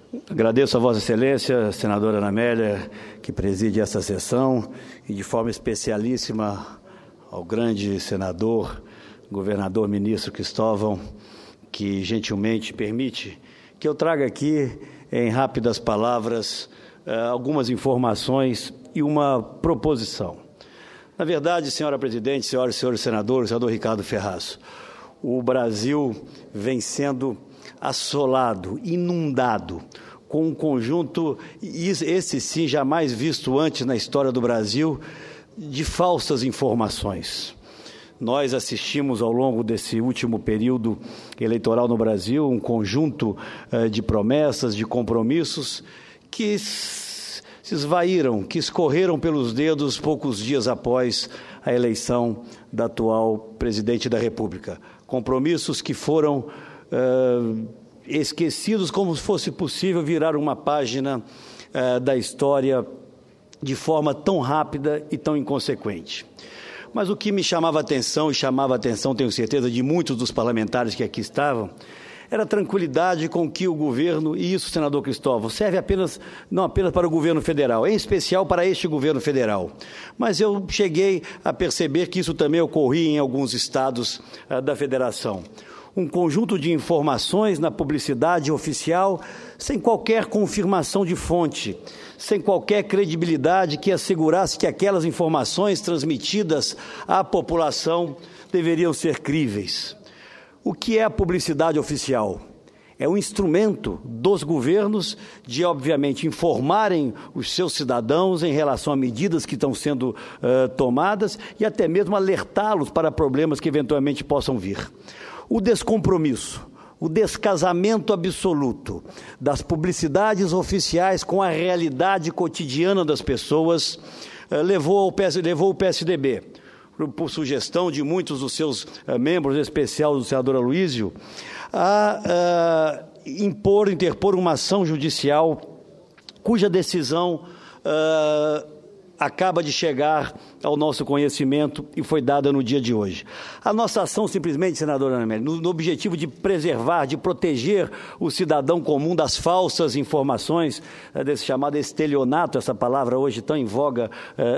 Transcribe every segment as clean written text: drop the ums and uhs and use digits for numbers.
Agradeço a Vossa Excelência, senadora Ana Amélia, que preside essa sessão, e de forma especialíssima ao grande senador, governador ministro Cristóvão, que gentilmente permite que eu traga aqui, em rápidas palavras, algumas informações e uma proposição. Na verdade, senhora presidente, senhoras e senhores senadores, senador Ricardo Ferraz, o Brasil vem sendo assolado, inundado, com um conjunto, esse sim, jamais visto antes na história do Brasil, de falsas informações. Nós assistimos ao longo desse último período eleitoral no Brasil um conjunto de promessas, de compromissos que se esvaíram, que escorreram pelos dedos poucos dias após a eleição da atual presidente da República. Compromissos que foram esquecidos como se fosse possível virar uma página da história de forma tão rápida e tão inconsequente. Mas o que me chamava a atenção, e chamava a atenção, tenho certeza, de muitos dos parlamentares que aqui estavam, era a tranquilidade com que o governo, e isso, senador Cristóvão, serve não apenas para o governo federal, em especial para este governo federal. Mas eu cheguei a perceber que isso também ocorria em alguns estados da federação. Um conjunto de informações na publicidade oficial, sem qualquer confirmação de fonte, sem qualquer credibilidade que assegurasse que aquelas informações transmitidas à população deveriam ser críveis. O que é a publicidade oficial? É um instrumento dos governos de, obviamente, informarem os seus cidadãos em relação a medidas que estão sendo tomadas e até mesmo alertá-los para problemas que eventualmente possam vir. O descompromisso, o descasamento absoluto das publicidades oficiais com a realidade cotidiana das pessoas levou o PSDB, por sugestão de muitos dos seus membros, em especial do senador Aloysio, a interpor uma ação judicial cuja decisão acaba de chegar ao nosso conhecimento e foi dada no dia de hoje. A nossa ação, simplesmente, senadora Ana Amélia, no objetivo de preservar, de proteger o cidadão comum das falsas informações, desse chamado estelionato, essa palavra hoje tão em voga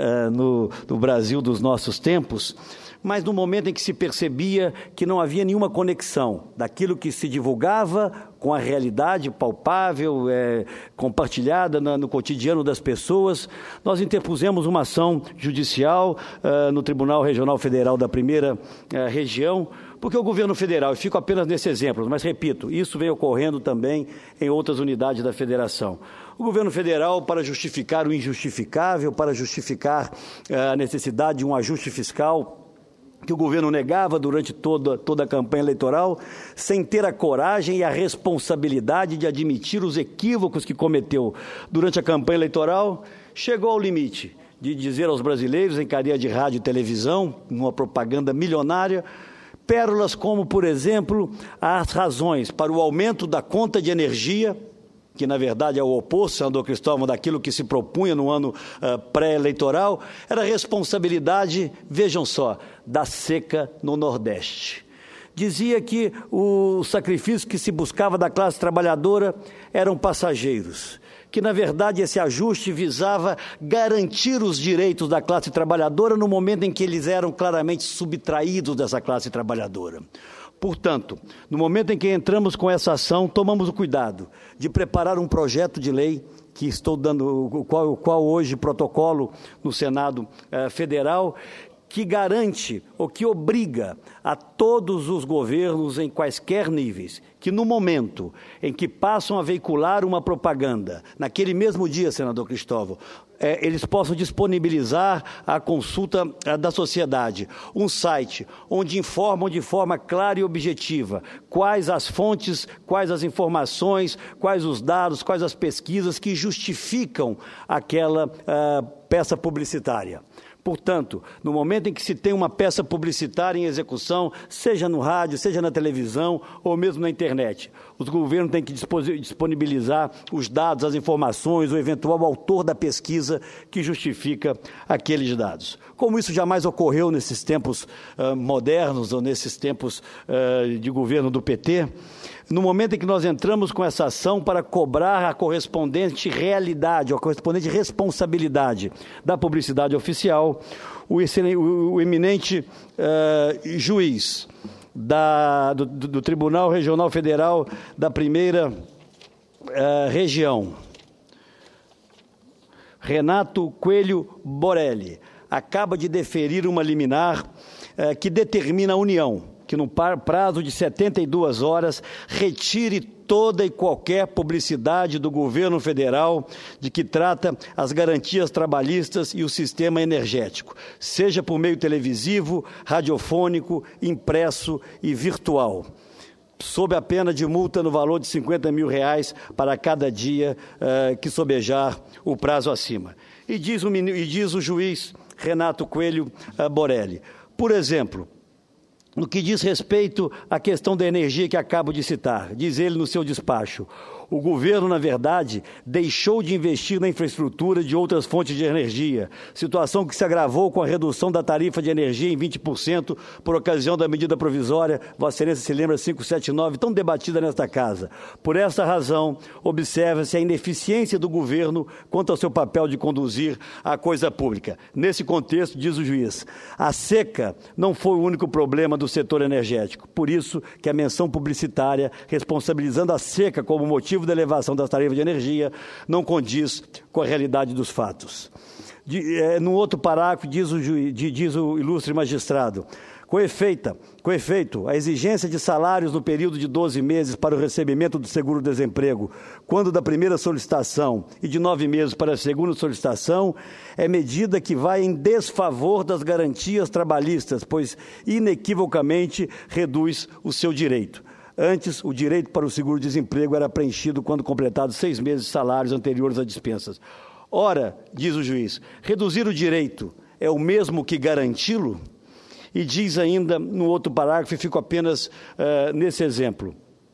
no Brasil dos nossos tempos, mas no momento em que se percebia que não havia nenhuma conexão daquilo que se divulgava com a realidade palpável, compartilhada no cotidiano das pessoas, nós interpusemos uma ação judicial no Tribunal Regional Federal da Primeira Região, porque o governo federal, e fico apenas nesse exemplo, mas repito, isso vem ocorrendo também em outras unidades da federação. O governo federal, para justificar o injustificável, para justificar a necessidade de um ajuste fiscal, que o governo negava durante toda a campanha eleitoral, sem ter a coragem e a responsabilidade de admitir os equívocos que cometeu durante a campanha eleitoral, chegou ao limite de dizer aos brasileiros, em cadeia de rádio e televisão, numa propaganda milionária, pérolas como, por exemplo, as razões para o aumento da conta de energia, que na verdade é o oposto, senador Cristóvão, daquilo que se propunha no ano pré-eleitoral, era a responsabilidade, vejam só, da seca no Nordeste. Dizia que o sacrifício que se buscava da classe trabalhadora eram passageiros, que na verdade esse ajuste visava garantir os direitos da classe trabalhadora no momento em que eles eram claramente subtraídos dessa classe trabalhadora. Portanto, no momento em que entramos com essa ação, tomamos o cuidado de preparar um projeto de lei que estou dando, o qual hoje protocolo no Senado Federal, que garante ou que obriga a todos os governos em quaisquer níveis, que no momento em que passam a veicular uma propaganda, naquele mesmo dia, senador Cristóvão, eles possam disponibilizar à consulta da sociedade um site onde informam de forma clara e objetiva quais as fontes, quais as informações, quais os dados, quais as pesquisas que justificam aquela peça publicitária. Portanto, no momento em que se tem uma peça publicitária em execução, seja no rádio, seja na televisão ou mesmo na internet, os governos têm que disponibilizar os dados, as informações, o eventual autor da pesquisa que justifica aqueles dados. Como isso jamais ocorreu nesses tempos modernos ou nesses tempos de governo do PT, no momento em que nós entramos com essa ação para cobrar a correspondente realidade, a correspondente responsabilidade da publicidade oficial, o eminente juiz do Tribunal Regional Federal da Primeira Região, Renato Coelho Borelli, acaba de deferir uma liminar que determina a União que, no prazo de 72 horas, retire toda e qualquer publicidade do governo federal de que trata as garantias trabalhistas e o sistema energético, seja por meio televisivo, radiofônico, impresso e virtual, sob a pena de multa no valor de R$50 mil para cada dia que sobejar o prazo acima. E diz o juiz Renato Coelho Borelli, por exemplo, no que diz respeito à questão da energia que acabo de citar, diz ele no seu despacho, o governo, na verdade, deixou de investir na infraestrutura de outras fontes de energia, situação que se agravou com a redução da tarifa de energia em 20% por ocasião da medida provisória, Vossa Excelência se lembra, 579, tão debatida nesta casa. Por essa razão, observa-se a ineficiência do governo quanto ao seu papel de conduzir a coisa pública. Nesse contexto, diz o juiz, a seca não foi o único problema do setor energético, por isso que a menção publicitária, responsabilizando a seca como motivo da elevação das tarifas de energia, não condiz com a realidade dos fatos. No outro parágrafo, diz o ilustre magistrado, com efeito, a exigência de salários no período de 12 meses para o recebimento do seguro-desemprego, quando da primeira solicitação, e de 9 meses para a segunda solicitação, é medida que vai em desfavor das garantias trabalhistas, pois inequivocamente reduz o seu direito. Antes, o direito para o seguro-desemprego era preenchido quando completados 6 meses de salários anteriores a dispensas. Ora, diz o juiz, reduzir o direito é o mesmo que garanti-lo? E diz ainda, no outro parágrafo, e fico apenas nesse exemplo,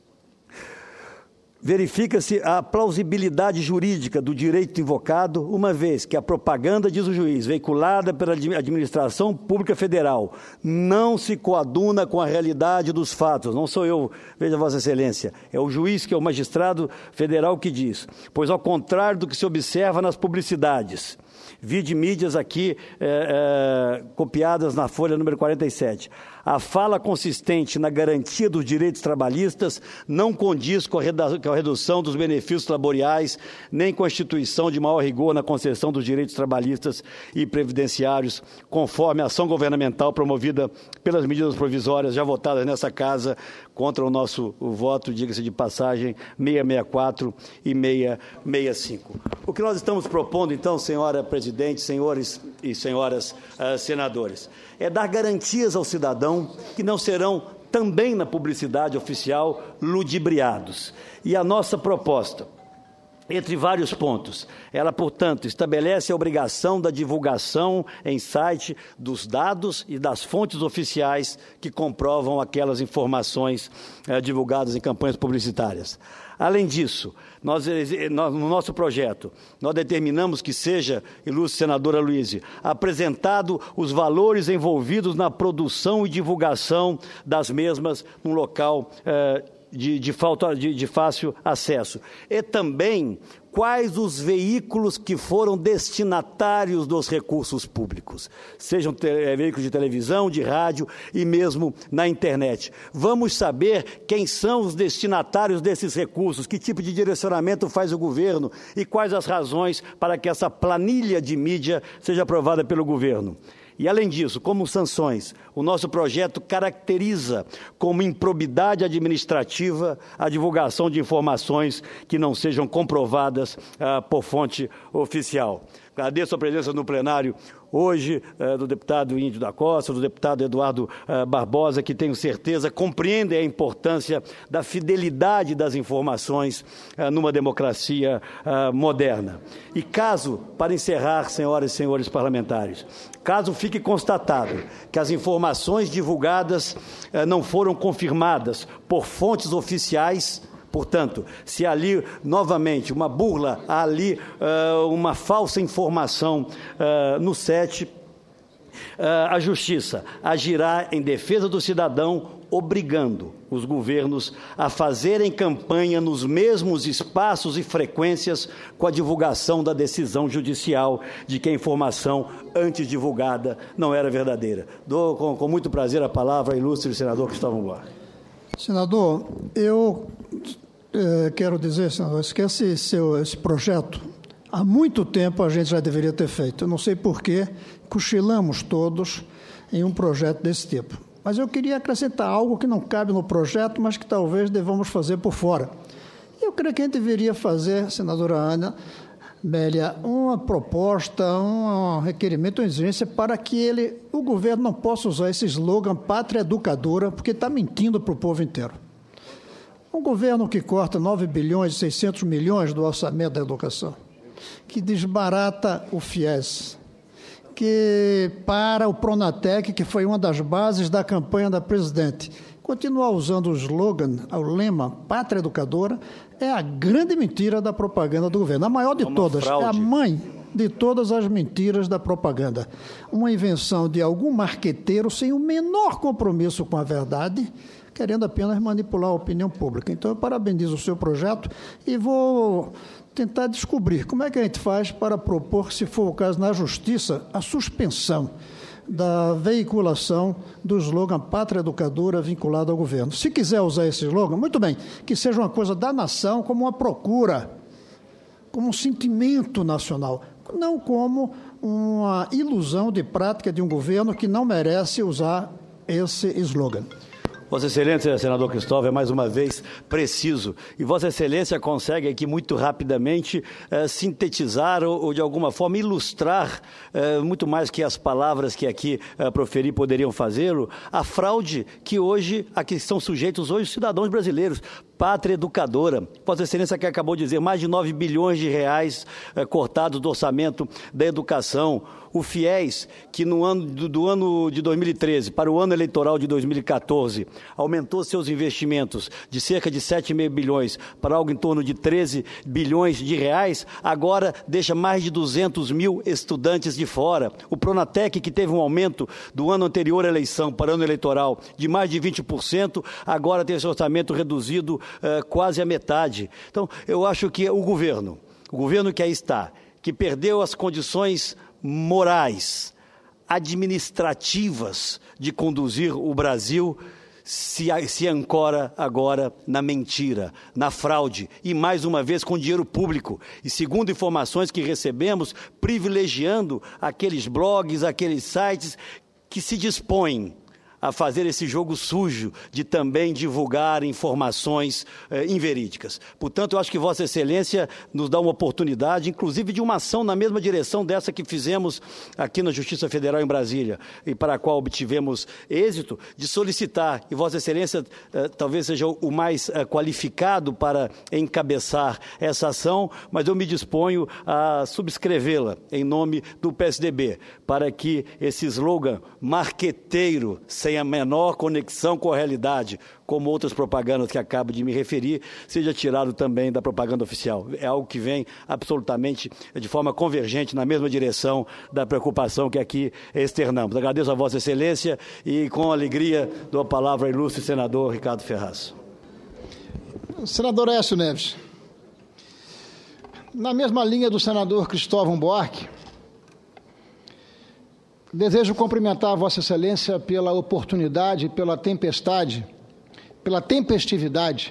verifica-se a plausibilidade jurídica do direito invocado, uma vez que a propaganda, diz o juiz, veiculada pela administração pública federal, não se coaduna com a realidade dos fatos. Não sou eu, veja Vossa Excelência, é o juiz, que é o magistrado federal, que diz, pois ao contrário do que se observa nas publicidades, vide mídias aqui copiadas na folha número 47. A fala consistente na garantia dos direitos trabalhistas não condiz com a redução dos benefícios laboriais, nem com a instituição de maior rigor na concessão dos direitos trabalhistas e previdenciários, conforme a ação governamental promovida pelas medidas provisórias já votadas nessa Casa, contra o nosso voto, diga-se de passagem, 664 e 665. O que nós estamos propondo, então, senhora presidente, senhores e senhoras senadores, é dar garantias ao cidadão que não serão, também na publicidade oficial, ludibriados. E a nossa proposta, entre vários pontos, ela, portanto, estabelece a obrigação da divulgação em site dos dados e das fontes oficiais que comprovam aquelas informações divulgadas em campanhas publicitárias. Além disso, no nosso projeto, nós determinamos que seja, ilustre senadora Luize, apresentado os valores envolvidos na produção e divulgação das mesmas num local de fácil acesso. E também quais os veículos que foram destinatários dos recursos públicos, sejam veículos de televisão, de rádio e mesmo na internet. Vamos saber quem são os destinatários desses recursos, que tipo de direcionamento faz o governo e quais as razões para que essa planilha de mídia seja aprovada pelo governo. E, além disso, como sanções, o nosso projeto caracteriza como improbidade administrativa a divulgação de informações que não sejam comprovadas por fonte oficial. Agradeço a presença no plenário hoje do deputado Índio da Costa, do deputado Eduardo Barbosa, que tenho certeza compreendem a importância da fidelidade das informações numa democracia moderna. E caso, para encerrar, senhoras e senhores parlamentares, caso fique constatado que as informações divulgadas não foram confirmadas por fontes oficiais, portanto, se ali, novamente, uma burla, ali uma falsa informação no SET, a Justiça agirá em defesa do cidadão obrigando os governos a fazerem campanha nos mesmos espaços e frequências com a divulgação da decisão judicial de que a informação antes divulgada não era verdadeira. Dou com muito prazer a palavra ao ilustre senador Cristóvão Buarque. Senador, eu quero dizer, senador, que esse projeto, há muito tempo a gente já deveria ter feito. Eu não sei por que cochilamos todos em um projeto desse tipo. Mas eu queria acrescentar algo que não cabe no projeto, mas que talvez devamos fazer por fora. Eu creio que a gente deveria fazer, senadora Ana Amélia, uma proposta, um requerimento, uma exigência para que o governo não possa usar esse slogan pátria educadora, porque está mentindo para o povo inteiro. Um governo que corta 9 bilhões e 600 milhões do orçamento da educação, que desbarata o FIES, que para o Pronatec, que foi uma das bases da campanha da presidente, continuar usando o slogan, o lema pátria educadora, é a grande mentira da propaganda do governo. A maior de todas, é a mãe de todas as mentiras da propaganda. Uma invenção de algum marqueteiro sem o menor compromisso com a verdade, querendo apenas manipular a opinião pública. Então, eu parabenizo o seu projeto e vou tentar descobrir como é que a gente faz para propor, se for o caso, na Justiça, a suspensão da veiculação do slogan Pátria Educadora vinculado ao governo. Se quiser usar esse slogan, muito bem, que seja uma coisa da nação, como uma procura, como um sentimento nacional, não como uma ilusão de prática de um governo que não merece usar esse slogan. Vossa Excelência, senador Cristóvão, é mais uma vez preciso. E Vossa Excelência consegue aqui muito rapidamente sintetizar ou de alguma forma ilustrar, muito mais que as palavras que aqui proferi poderiam fazê-lo, a fraude a que estão sujeitos hoje os cidadãos brasileiros. Pátria educadora. Vossa Excelência que acabou de dizer, mais de 9 bilhões de reais cortados do orçamento da educação. O FIES, que no ano do ano de 2013 para o ano eleitoral de 2014, aumentou seus investimentos de cerca de 7,5 bilhões para algo em torno de 13 bilhões de reais, agora deixa mais de 200 mil estudantes de fora. O Pronatec, que teve um aumento do ano anterior à eleição para o ano eleitoral de mais de 20%, agora tem esse orçamento reduzido quase a metade. Então, eu acho que o governo que aí está, que perdeu as condições morais, administrativas de conduzir o Brasil, se ancora agora na mentira, na fraude e, mais uma vez, com dinheiro público. E, segundo informações que recebemos, privilegiando aqueles blogs, aqueles sites que se dispõem a fazer esse jogo sujo de também divulgar informações inverídicas. Portanto, eu acho que Vossa Excelência nos dá uma oportunidade, inclusive de uma ação na mesma direção dessa que fizemos aqui na Justiça Federal em Brasília e para a qual obtivemos êxito, de solicitar, e Vossa Excelência talvez seja o mais qualificado para encabeçar essa ação, mas eu me disponho a subscrevê-la em nome do PSDB, para que esse slogan marqueteiro, sem a menor conexão com a realidade, como outras propagandas que acabo de me referir, seja tirado também da propaganda oficial. É algo que vem absolutamente de forma convergente na mesma direção da preocupação que aqui externamos. Agradeço a Vossa Excelência e, com alegria, dou a palavra ao ilustre senador Ricardo Ferraz. Senador Aécio Neves, na mesma linha do senador Cristóvão Buarque, desejo cumprimentar a Vossa Excelência pela oportunidade, pela tempestividade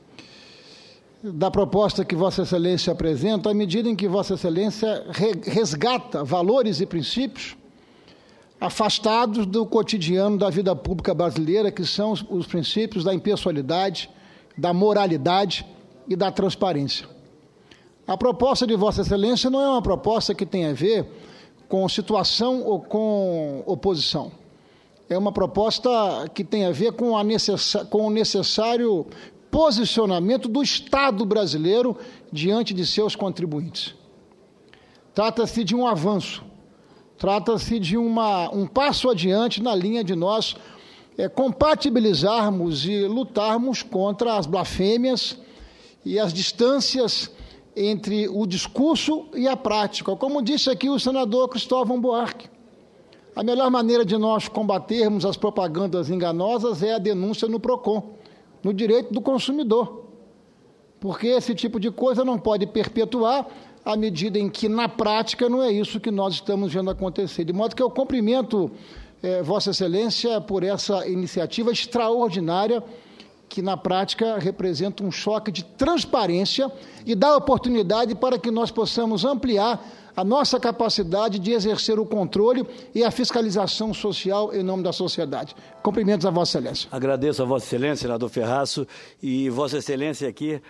da proposta que Vossa Excelência apresenta, à medida em que Vossa Excelência resgata valores e princípios afastados do cotidiano da vida pública brasileira, que são os princípios da impessoalidade, da moralidade e da transparência. A proposta de Vossa Excelência não é uma proposta que tem a ver com situação ou com oposição. É uma proposta que tem a ver com o necessário posicionamento do Estado brasileiro diante de seus contribuintes. Trata-se de um avanço, trata-se de um passo adiante na linha de nós compatibilizarmos e lutarmos contra as blasfêmias e as distâncias entre o discurso e a prática. Como disse aqui o senador Cristóvão Buarque, A melhor maneira de nós combatermos as propagandas enganosas é a denúncia no PROCON, no direito do consumidor. Porque esse tipo de coisa não pode perpetuar à medida em que, na prática, não é isso que nós estamos vendo acontecer. De modo que eu cumprimento Vossa Excelência por essa iniciativa extraordinária que, na prática, representa um choque de transparência e dá oportunidade para que nós possamos ampliar a nossa capacidade de exercer o controle e a fiscalização social em nome da sociedade. Cumprimentos a Vossa Excelência. Agradeço a Vossa Excelência, senador Ferraço, e Vossa Excelência aqui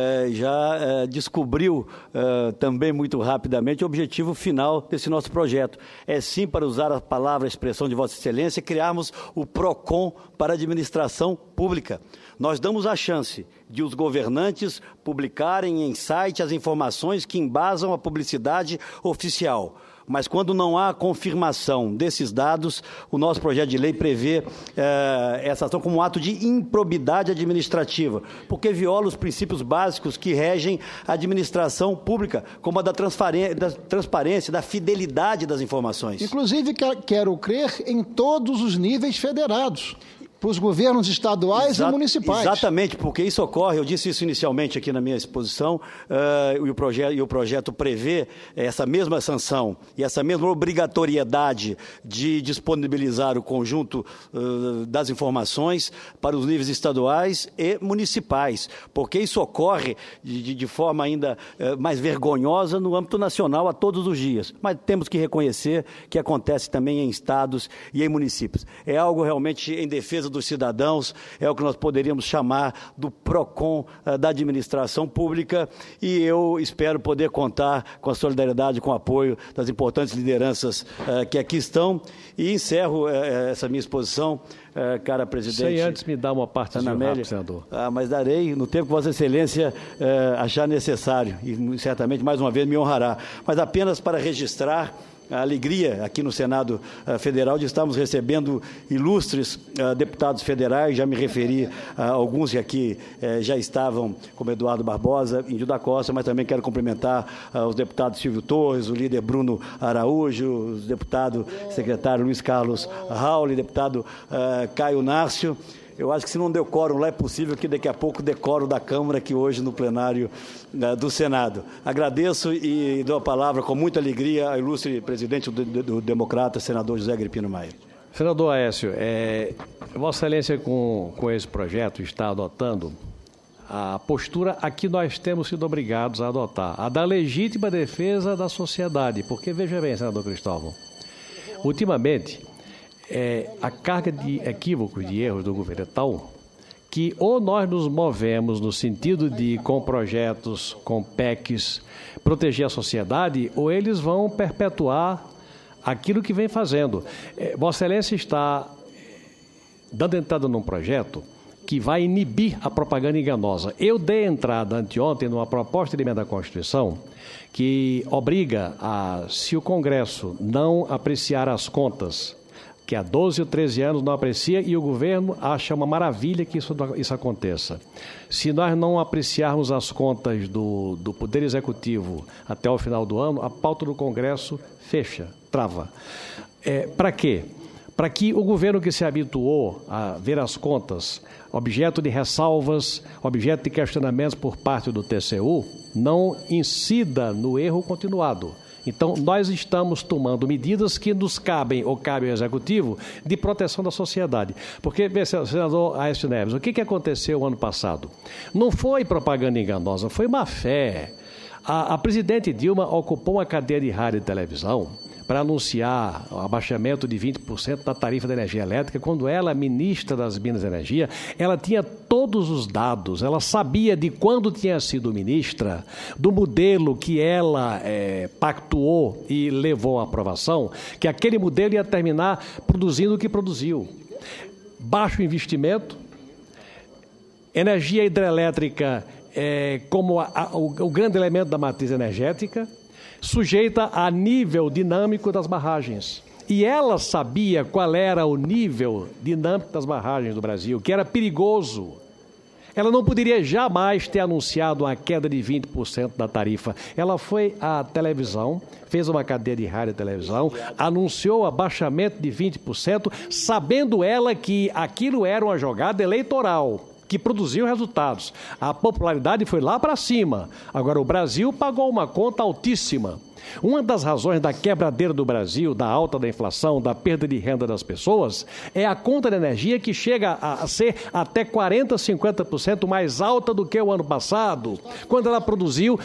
já descobriu também muito rapidamente o objetivo final desse nosso projeto. É sim, para usar a palavra, a expressão de Vossa Excelência, criarmos o PROCON para a administração pública. Nós damos a chance de os governantes publicarem em site as informações que embasam a publicidade oficial. Mas quando não há confirmação desses dados, o nosso projeto de lei prevê essa ação como um ato de improbidade administrativa, porque viola os princípios básicos que regem a administração pública, como a da transparência, da fidelidade das informações. Inclusive, quero crer em todos os níveis federados, para os governos estaduais e municipais. Exatamente, porque isso ocorre, eu disse isso inicialmente aqui na minha exposição, e o projeto prevê essa mesma sanção e essa mesma obrigatoriedade de disponibilizar o conjunto das informações para os níveis estaduais e municipais, porque isso ocorre de forma ainda mais vergonhosa no âmbito nacional a todos os dias, mas temos que reconhecer que acontece também em estados e em municípios. É algo realmente em defesa dos cidadãos, é o que nós poderíamos chamar do PROCON da administração pública, e eu espero poder contar com a solidariedade, com o apoio das importantes lideranças que aqui estão, e encerro essa minha exposição, cara presidente. Sem antes me dar uma parte de rápido, senador. Mas darei no tempo que Vossa Excelência achar necessário, e certamente mais uma vez me honrará, mas apenas para registrar a alegria aqui no Senado Federal de estarmos recebendo ilustres deputados federais. Já me referi a alguns que aqui já estavam, como Eduardo Barbosa, Índio da Costa, mas também quero cumprimentar os deputados Silvio Torres, o líder Bruno Araújo, o deputado secretário Luiz Carlos Rauli, deputado Caio Nárcio. Eu acho que se não decoro lá, é possível que daqui a pouco decoro da Câmara aqui hoje no plenário do Senado. Agradeço e dou a palavra com muita alegria ao ilustre presidente do Democrata, senador José Agripino Maia. Senador Aécio, Vossa Excelência com esse projeto está adotando a postura a que nós temos sido obrigados a adotar, a da legítima defesa da sociedade, porque veja bem, senador Cristóvão, ultimamente a carga de equívocos, de erros do governo é tal que ou nós nos movemos no sentido de, com projetos, com PECs, proteger a sociedade, ou eles vão perpetuar aquilo que vem fazendo. Vossa Excelência está dando entrada num projeto que vai inibir a propaganda enganosa. Eu dei entrada anteontem numa proposta de emenda à Constituição que obriga se o Congresso não apreciar as contas, que há 12 ou 13 anos não aprecia, e o governo acha uma maravilha que isso aconteça. Se nós não apreciarmos as contas do Poder Executivo até o final do ano, a pauta do Congresso fecha, trava. Para quê? Para que o governo que se habituou a ver as contas objeto de ressalvas, objeto de questionamentos por parte do TCU, não incida no erro continuado. Então, nós estamos tomando medidas que nos cabem, ou cabe ao Executivo, de proteção da sociedade. Porque, senador Aécio Neves, o que aconteceu ano passado? Não foi propaganda enganosa, foi má fé. A presidente Dilma ocupou uma cadeia de rádio e televisão para anunciar o abaixamento de 20% da tarifa da energia elétrica. Quando ela, ministra das Minas e Energia, ela tinha todos os dados, ela sabia de quando tinha sido ministra, do modelo que ela pactuou e levou à aprovação, que aquele modelo ia terminar produzindo o que produziu. Baixo investimento, energia hidrelétrica como o grande elemento da matriz energética, sujeita a nível dinâmico das barragens. E ela sabia qual era o nível dinâmico das barragens do Brasil, que era perigoso. ela não poderia jamais ter anunciado uma queda de 20% da tarifa. Ela foi à televisão, fez uma cadeia de rádio e televisão, anunciou o abaixamento de 20%, sabendo ela que aquilo era uma jogada eleitoral, que produziu resultados. A popularidade foi lá para cima. Agora, o Brasil pagou uma conta altíssima. Uma das razões da quebradeira do Brasil, da alta da inflação, da perda de renda das pessoas, é a conta de energia que chega a ser até 40%, 50% mais alta do que o ano passado. Quando ela produziu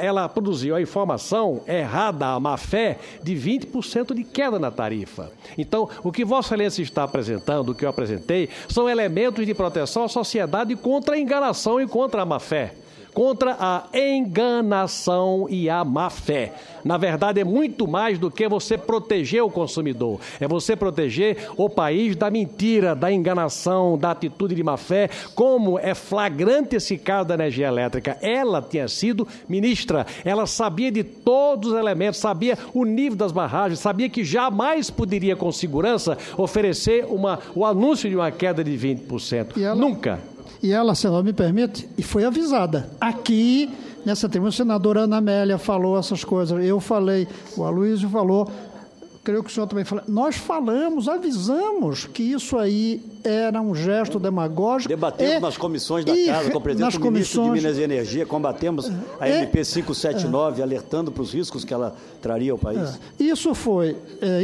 a informação errada, a má-fé, de 20% de queda na tarifa. Então, o que Vossa Excelência está apresentando, o que eu apresentei, são elementos de proteção à sociedade contra a enganação e contra a má-fé. Contra a enganação e a má-fé. Na verdade, é muito mais do que você proteger o consumidor. É você proteger o país da mentira, da enganação, da atitude de má-fé, como é flagrante esse caso da energia elétrica. Ela tinha sido ministra, ela sabia de todos os elementos, sabia o nível das barragens, sabia que jamais poderia, com segurança, oferecer o anúncio de uma queda de 20%. Nunca. E ela, senador, me permite, e foi avisada. Aqui, nessa tribuna, a senadora Ana Amélia falou essas coisas, eu falei, o Aloysio falou, creio que o senhor também falou. Nós falamos, avisamos que isso aí era um gesto demagógico. Debatemos nas comissões da Casa, com o presidente do ministro de Minas e Energia, combatemos a MP 579, alertando para os riscos que ela traria ao país. Isso foi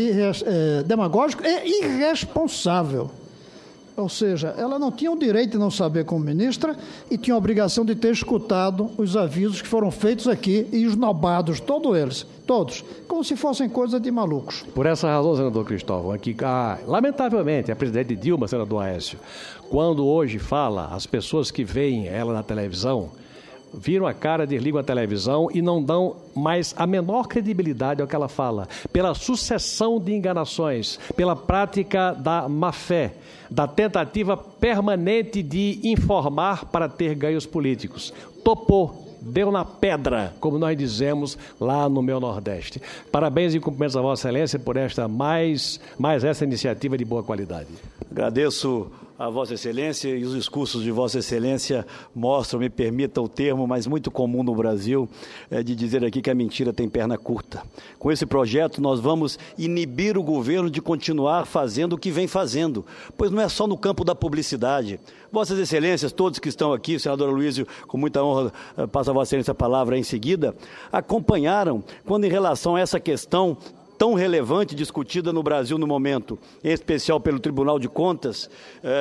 demagógico e irresponsável. Ou seja, ela não tinha o direito de não saber como ministra e tinha a obrigação de ter escutado os avisos que foram feitos aqui e esnobados, todos, como se fossem coisa de malucos. Por essa razão, senador Cristóvão, aqui, lamentavelmente, a presidente Dilma, senador Aécio, quando hoje fala, as pessoas que veem ela na televisão, viram a cara, desligam a televisão e não dão mais a menor credibilidade ao que ela fala, pela sucessão de enganações, pela prática da má-fé, da tentativa permanente de informar para ter ganhos políticos. Topou. Deu na pedra, como nós dizemos lá no meu Nordeste. Parabéns e cumprimentos a Vossa Excelência por mais essa iniciativa de boa qualidade. Agradeço a Vossa Excelência e os discursos de Vossa Excelência mostram, me permita o termo, mas muito comum no Brasil, de dizer aqui que a mentira tem perna curta. Com esse projeto nós vamos inibir o governo de continuar fazendo o que vem fazendo, pois não é só no campo da publicidade. Vossas Excelências, todos que estão aqui, o senador Aloysio, com muita honra, passa a Vossa Excelência a palavra em seguida, acompanharam quando em relação a essa questão tão relevante discutida no Brasil no momento, em especial pelo Tribunal de Contas,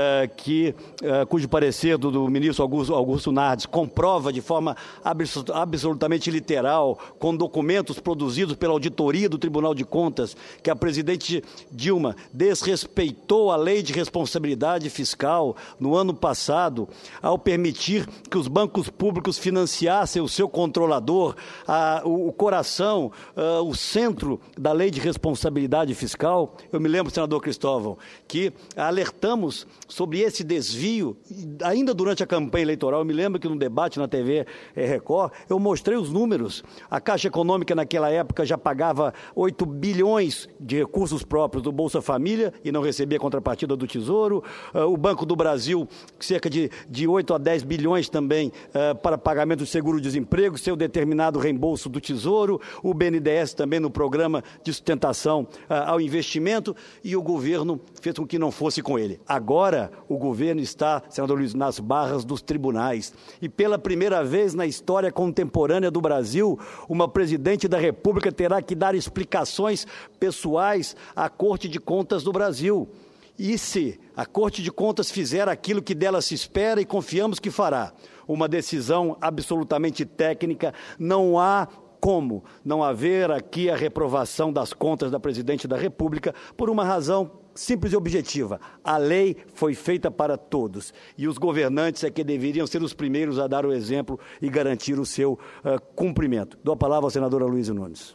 cujo parecer do ministro Augusto Nardes comprova de forma absolutamente literal, com documentos produzidos pela auditoria do Tribunal de Contas, que a presidente Dilma desrespeitou a lei de responsabilidade fiscal no ano passado, ao permitir que os bancos públicos financiassem o seu controlador, o coração, o centro da lei de responsabilidade fiscal. Eu me lembro, senador Cristóvão, que alertamos sobre esse desvio, ainda durante a campanha eleitoral. Eu me lembro que no debate na TV Record, eu mostrei os números. A Caixa Econômica, naquela época, já pagava 8 bilhões de recursos próprios do Bolsa Família e não recebia contrapartida do Tesouro. O Banco do Brasil, cerca de 8 a 10 bilhões também para pagamento de seguro-desemprego, seu determinado reembolso do Tesouro. O BNDES também no programa de sustentação ao investimento, e o governo fez com que não fosse com ele. Agora, o governo está, senador Luiz, nas barras dos tribunais. E pela primeira vez na história contemporânea do Brasil, uma presidente da República terá que dar explicações pessoais à Corte de Contas do Brasil. E se a Corte de Contas fizer aquilo que dela se espera e confiamos que fará, uma decisão absolutamente técnica, não há como não haver aqui a reprovação das contas da presidente da República por uma razão simples e objetiva. A lei foi feita para todos e os governantes é que deveriam ser os primeiros a dar o exemplo e garantir o seu cumprimento. Dou a palavra ao senador Aloysio Nunes.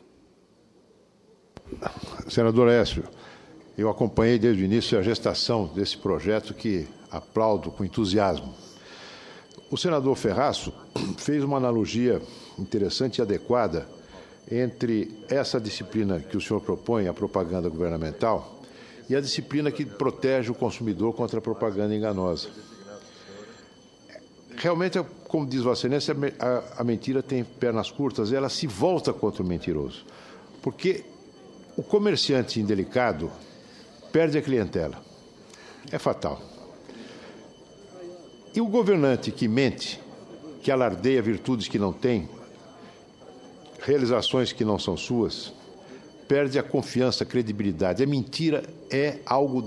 Senador Aécio, eu acompanhei desde o início a gestação desse projeto que aplaudo com entusiasmo. O senador Ferraço fez uma analogia interessante e adequada entre essa disciplina que o senhor propõe, a propaganda governamental, e a disciplina que protege o consumidor contra a propaganda enganosa. realmente, como diz Vossa Excelência, a mentira tem pernas curtas, ela se volta contra o mentiroso. Porque o comerciante indelicado perde a clientela. É fatal. E o governante que mente, que alardeia virtudes que não tem, realizações que não são suas, perde a confiança, a credibilidade. A mentira é algo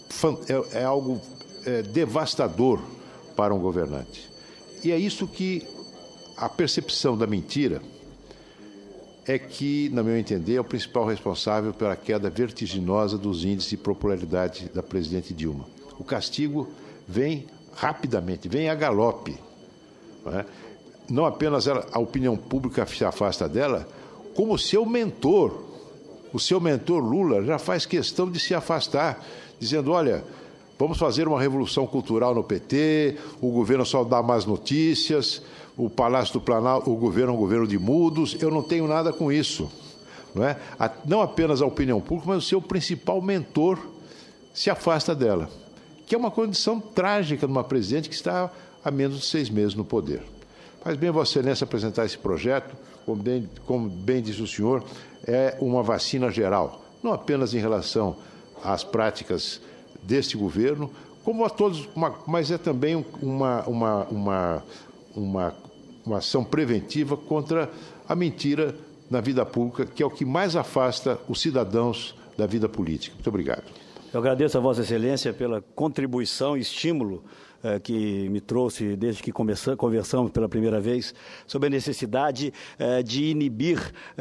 devastador para um governante. E é isso que a percepção da mentira é que, no meu entender, é o principal responsável pela queda vertiginosa dos índices de popularidade da presidente Dilma. O castigo vem rapidamente, vem a galope. Não apenas a opinião pública se afasta dela, como o seu mentor Lula, já faz questão de se afastar, dizendo, olha, vamos fazer uma revolução cultural no PT, o governo só dá más notícias, o Palácio do Planalto, o governo é um governo de mudos, eu não tenho nada com isso. Não apenas a opinião pública, mas o seu principal mentor se afasta dela, que é uma condição trágica de uma presidente que está há menos de 6 meses no poder. Faz bem Vossa Excelência apresentar esse projeto, como bem disse o senhor, é uma vacina geral, não apenas em relação às práticas deste governo, como a todos, mas é também uma ação preventiva contra a mentira na vida pública, que é o que mais afasta os cidadãos da vida política. Muito obrigado. Eu agradeço a Vossa Excelência pela contribuição e estímulo que me trouxe desde que conversamos pela primeira vez sobre a necessidade de inibir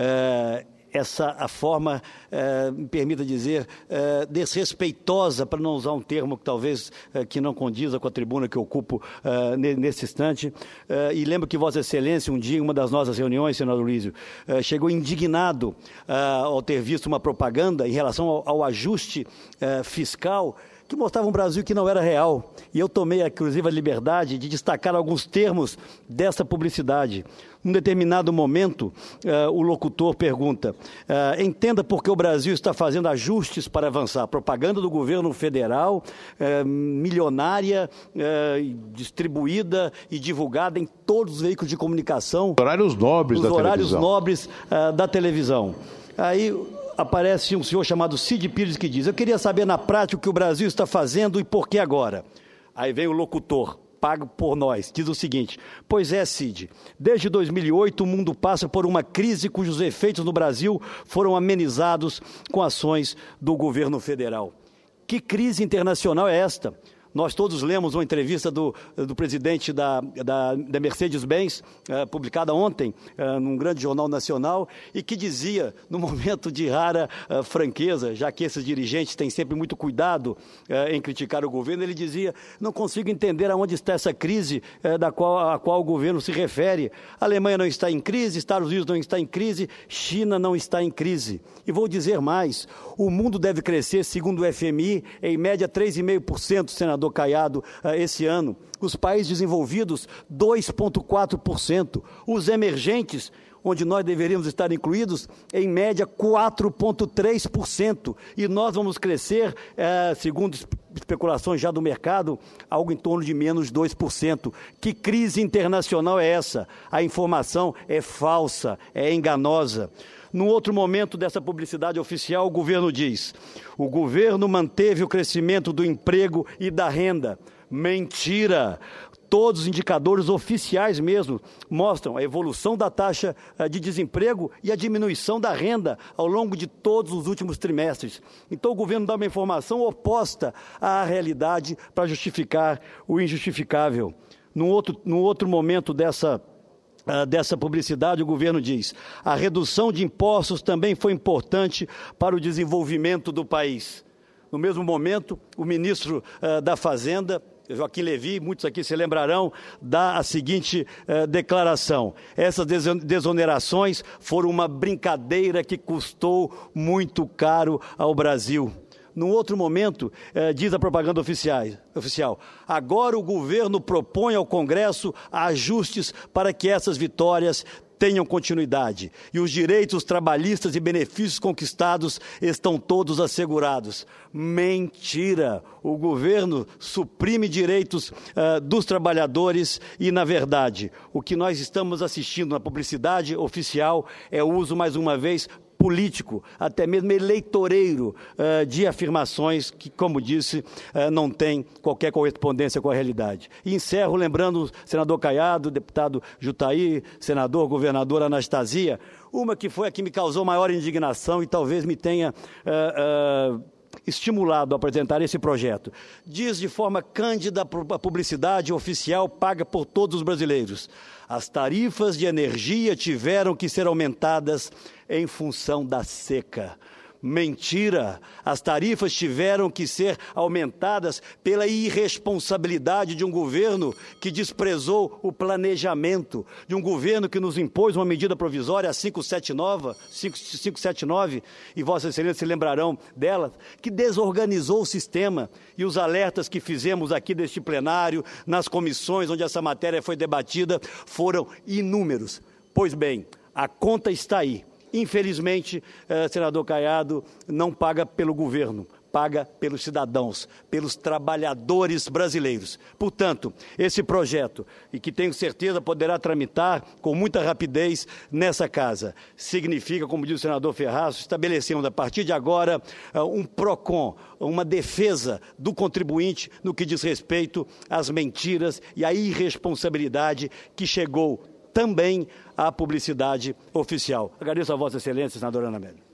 a forma, me permita dizer, desrespeitosa, para não usar um termo que talvez que não condiza com a tribuna que ocupo nesse instante. E lembro que Vossa Excelência, um dia, em uma das nossas reuniões, senador Luizio, chegou indignado ao ter visto uma propaganda em relação ao ajuste fiscal que mostrava um Brasil que não era real. E eu tomei, inclusive, a liberdade de destacar alguns termos dessa publicidade. Num determinado momento, o locutor pergunta, entenda por que o Brasil está fazendo ajustes para avançar. Propaganda do governo federal, milionária, distribuída e divulgada em todos os veículos de comunicação. Os horários nobres da televisão. Os horários nobres da televisão. Aí aparece um senhor chamado Cid Pires que diz, eu queria saber na prática o que o Brasil está fazendo e por que agora. Aí vem o locutor, pago por nós, diz o seguinte, pois é, Cid, desde 2008 o mundo passa por uma crise cujos efeitos no Brasil foram amenizados com ações do governo federal. Que crise internacional é esta? Nós todos lemos uma entrevista do presidente da Mercedes-Benz, publicada ontem, num grande jornal nacional, e que dizia, no momento de rara franqueza, já que esses dirigentes têm sempre muito cuidado em criticar o governo, ele dizia, não consigo entender aonde está essa crise a qual o governo se refere. A Alemanha não está em crise, Estados Unidos não está em crise, China não está em crise. E vou dizer mais, o mundo deve crescer, segundo o FMI, em média 3,5%, senador Caiado, esse ano. Os países desenvolvidos, 2,4%. Os emergentes, onde nós deveríamos estar incluídos, em média 4,3%. E nós vamos crescer, segundo especulações já do mercado, algo em torno de menos 2%. Que crise internacional é essa? A informação é falsa, é enganosa. Num outro momento dessa publicidade oficial, o governo diz, o governo manteve o crescimento do emprego e da renda. Mentira! Todos os indicadores oficiais mesmo mostram a evolução da taxa de desemprego e a diminuição da renda ao longo de todos os últimos trimestres. Então o governo dá uma informação oposta à realidade para justificar o injustificável. Num outro momento dessa publicidade, o governo diz, a redução de impostos também foi importante para o desenvolvimento do país. No mesmo momento, o ministro da Fazenda, Joaquim Levy, muitos aqui se lembrarão, dá a seguinte declaração, essas desonerações foram uma brincadeira que custou muito caro ao Brasil. Num outro momento, diz a propaganda oficial, agora o governo propõe ao Congresso ajustes para que essas vitórias tenham continuidade e os direitos trabalhistas e benefícios conquistados estão todos assegurados. Mentira! O governo suprime direitos dos trabalhadores e, na verdade, o que nós estamos assistindo na publicidade oficial é o uso, mais uma vez, político, até mesmo eleitoreiro, de afirmações que, como disse, não tem qualquer correspondência com a realidade. E encerro lembrando o senador Caiado, deputado Jutaí, senador, governadora Anastasia, uma que foi a que me causou maior indignação e talvez me tenha estimulado a apresentar esse projeto. Diz de forma cândida a publicidade oficial paga por todos os brasileiros. As tarifas de energia tiveram que ser aumentadas em função da seca. Mentira! As tarifas tiveram que ser aumentadas pela irresponsabilidade de um governo que desprezou o planejamento, de um governo que nos impôs uma medida provisória, a 579, e Vossa Excelência se lembrarão dela, que desorganizou o sistema, e os alertas que fizemos aqui deste plenário, nas comissões onde essa matéria foi debatida, foram inúmeros. Pois bem, a conta está aí. Infelizmente, senador Caiado, não paga pelo governo, paga pelos cidadãos, pelos trabalhadores brasileiros. Portanto, esse projeto, e que tenho certeza poderá tramitar com muita rapidez nessa casa, significa, como diz o senador Ferraz, estabelecemos a partir de agora um PROCON, uma defesa do contribuinte no que diz respeito às mentiras e à irresponsabilidade que chegou também à publicidade oficial. Agradeço a Vossa Excelência, senadora Ana Amélia.